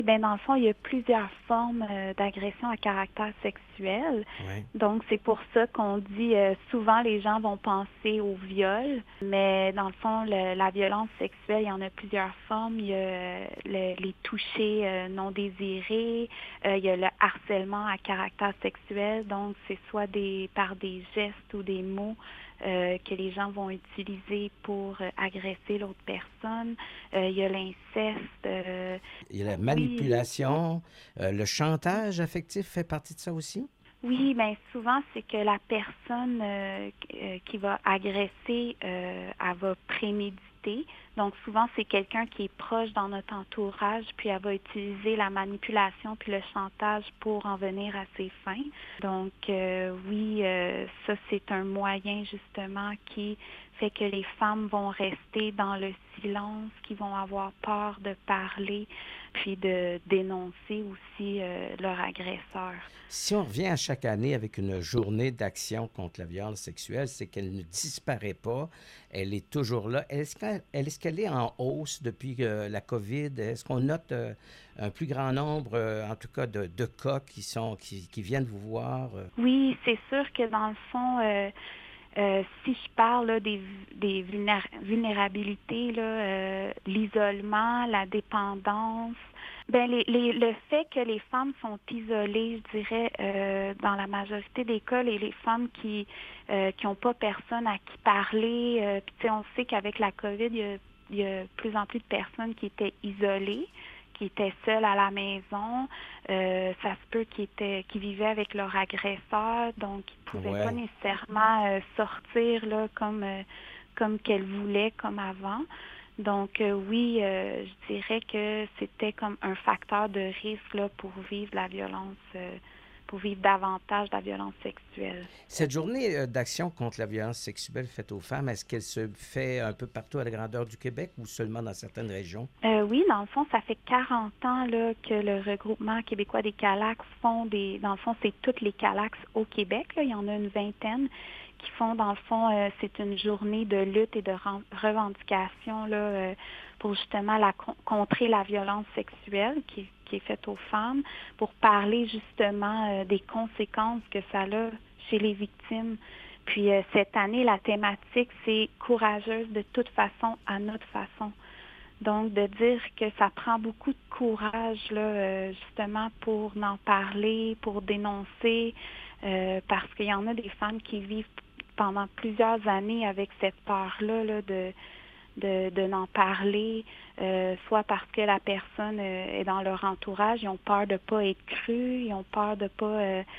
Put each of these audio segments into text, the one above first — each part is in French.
Ben dans le fond, il y a plusieurs formes d'agression à caractère sexuel. Oui. Donc, c'est pour ça qu'on dit souvent les gens vont penser au viol, mais dans le fond, la violence sexuelle, il y en a plusieurs formes. Il y a les touchés non désirés, il y a le harcèlement à caractère sexuel, donc c'est soit par des gestes ou des mots que les gens vont utiliser pour agresser l'autre personne. Il y a l'inceste. Il y a la Oui, manipulation, le chantage affectif fait partie de ça aussi? oui, bien souvent, c'est que la personne qui va agresser, elle va préméditer. Donc souvent, c'est quelqu'un qui est proche dans notre entourage, puis elle va utiliser la manipulation puis le chantage pour en venir à ses fins. Donc oui, ça c'est un moyen justement qui fait que les femmes vont rester dans le silence, qui vont avoir peur de parler, puis de dénoncer aussi leur agresseur. Si on revient à chaque année avec une journée d'action contre la violence sexuelle, c'est qu'elle ne disparaît pas, elle est toujours là. Est-ce qu'elle est en hausse depuis la COVID? Est-ce qu'on note un plus grand nombre, en tout cas, de cas qui viennent vous voir? Oui, c'est sûr que dans le fond, si je parle là, des vulnérabilités, là, l'isolement, la dépendance, ben le fait que les femmes sont isolées, je dirais, dans la majorité des cas, les femmes qui ont pas personne à qui parler, puis tu sais, on sait qu'avec la COVID, il y a de plus en plus de personnes qui étaient isolées, qui étaient seules à la maison. Ça se peut qu'ils vivaient avec leur agresseur, donc ils ne pouvaient pas Ouais. nécessairement sortir là, comme qu'elles voulaient, comme avant. Donc oui, je dirais que c'était comme un facteur de risque là, pour vivre la violence, pour vivre davantage la violence sexuelle. Cette journée d'action contre la violence sexuelle faite aux femmes, est-ce qu'elle se fait un peu partout à la grandeur du Québec ou seulement dans certaines régions? Oui, dans le fond, ça fait 40 ans là, que le regroupement québécois des Calax font dans le fond, c'est toutes les Calax au Québec. Là. Il y en a une vingtaine qui font, dans le fond, c'est une journée de lutte et de revendication là, pour justement contrer la violence sexuelle qui est faite aux femmes, pour parler justement des conséquences que ça a chez les victimes. Puis cette année, la thématique, c'est courageuse de toute façon, à notre façon. Donc, de dire que ça prend beaucoup de courage, là, justement, pour en parler, pour dénoncer, parce qu'il y en a des femmes qui vivent pendant plusieurs années avec cette peur-là là, de n'en parler, soit parce que la personne est dans leur entourage, ils ont peur de ne pas être crus, ils ont peur de pas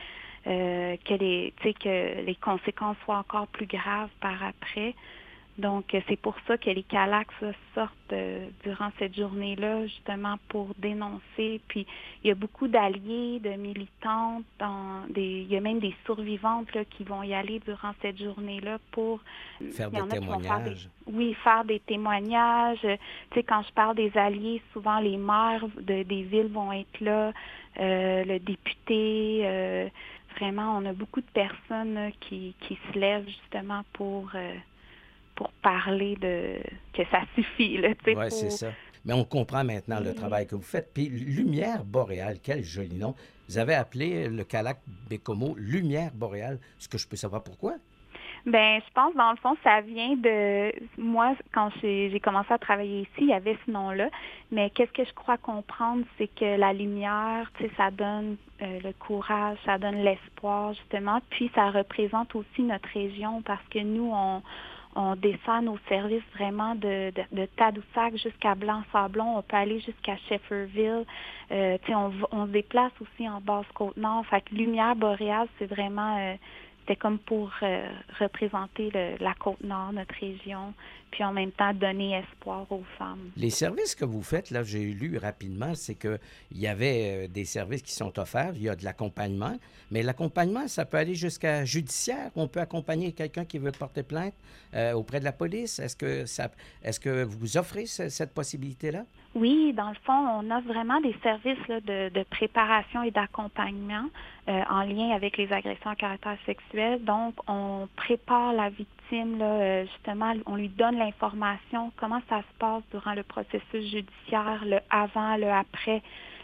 que les conséquences soient encore plus graves par après. Donc, c'est pour ça que les Calax là, sortent durant cette journée-là, justement pour dénoncer. Puis, il y a beaucoup d'alliés, de militantes, il y a même des survivantes là, qui vont y aller durant cette journée-là pour, Faire il y des en a qui vont témoignages? faire des témoignages. Tu sais, quand je parle des alliés, souvent les maires des villes vont être là, le député. Vraiment, on a beaucoup de personnes là, qui se lèvent justement pour parler de que ça suffit, là, tu sais, Oui, c'est faut... ça. Mais on comprend maintenant le Oui. travail que vous faites. Puis Lumière boréale, quel joli nom. Vous avez appelé le Calac Bécomo Lumière boréale. Est-ce que je peux savoir pourquoi? Ben, je pense, dans le fond, ça vient de... Moi, quand j'ai commencé à travailler ici, il y avait ce nom-là, mais qu'est-ce que je crois comprendre, c'est que la lumière, tu sais, ça donne le courage, ça donne l'espoir, justement, puis ça représente aussi notre région, parce que nous, on dessert nos services vraiment de Tadoussac jusqu'à Blanc-Sablon. On peut aller jusqu'à Shefferville. Tu sais, on se déplace aussi en Basse-Côte-Nord. Fait que Lumière boréale, c'est vraiment... c'était comme pour représenter la Côte-Nord, notre région, puis en même temps donner espoir aux femmes. Les services que vous faites, là, j'ai lu rapidement, c'est qu'il y avait des services qui sont offerts. Il y a de l'accompagnement, mais l'accompagnement, ça peut aller jusqu'à judiciaire. On peut accompagner quelqu'un qui veut porter plainte auprès de la police. Est-ce que vous offrez cette possibilité-là? Oui, dans le fond, on offre vraiment des services là, de préparation et d'accompagnement en lien avec les agressions à caractère sexuel. Donc, on prépare la victime, là, justement, on lui donne l'information, comment ça se passe durant le processus judiciaire, le avant, le après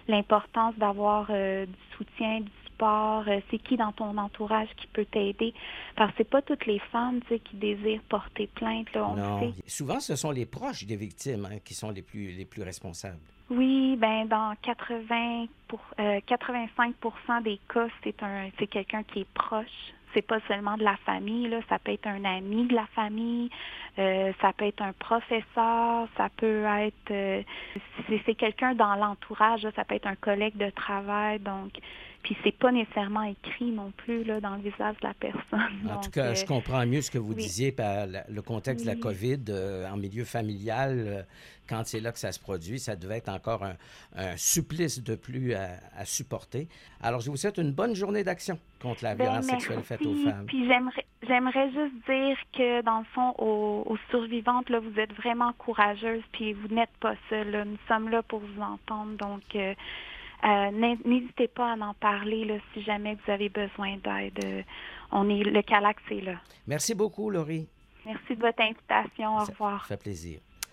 l'importance d'avoir du soutien, du support. C'est qui dans ton entourage qui peut t'aider? Parce que c'est pas toutes les femmes, tu sais, qui désirent porter plainte, là, on le Non. sait. Souvent, ce sont les proches des victimes qui sont les plus responsables. Oui, ben dans 85% des cas, c'est quelqu'un qui est proche. C'est pas seulement de la famille, là, ça peut être un ami de la famille, ça peut être un professeur, ça peut être c'est quelqu'un dans l'entourage, là, ça peut être un collègue de travail, donc puis c'est pas nécessairement écrit non plus là dans le visage de la personne. En tout Donc cas, je comprends mieux ce que vous oui, disiez par le contexte de la oui. COVID en milieu familial. Quand c'est là que ça se produit, ça devait être encore un supplice de plus à supporter. Alors, je vous souhaite une bonne journée d'action contre la Ben violence sexuelle faite aux merci. femmes. Puis j'aimerais juste dire que dans le fond, aux survivantes, là, vous êtes vraiment courageuses, puis vous n'êtes pas seules, là. Nous sommes là pour vous entendre. Donc n'hésitez pas à en parler là, si jamais vous avez besoin d'aide. Le Calax est là. Merci beaucoup, Laurie. Merci de votre invitation. Au Ça revoir. fait plaisir.